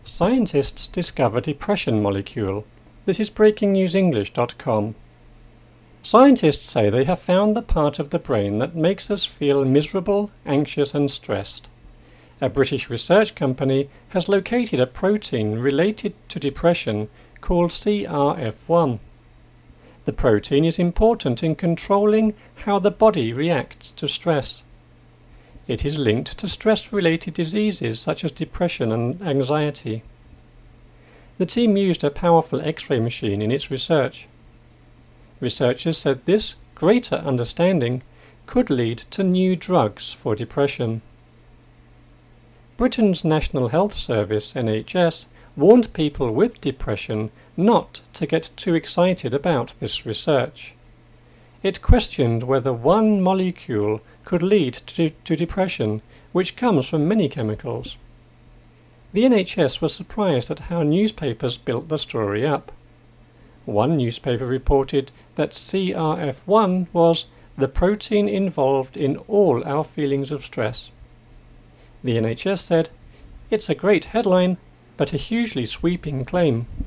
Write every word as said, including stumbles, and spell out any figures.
Scientists discover depression molecule. This is breaking news english dot com. Scientists say they have found the part of the brain that makes us feel miserable, anxious and stressed. A British research company has located a protein related to depression called C R F one. The protein is important in controlling how the body reacts to stress. It is linked to stress-related diseases such as depression and anxiety. The team used a powerful X-ray machine in its research. Researchers said this greater understanding could lead to new drugs for depression. Britain's National Health Service, N H S, warned people with depression not to get too excited about this research. It questioned whether one molecule could lead to, to depression, which comes from many chemicals. The N H S was surprised at how newspapers built the story up. One newspaper reported that C R F one was the protein involved in all our feelings of stress. The N H S said, "It's a great headline, but a hugely sweeping claim."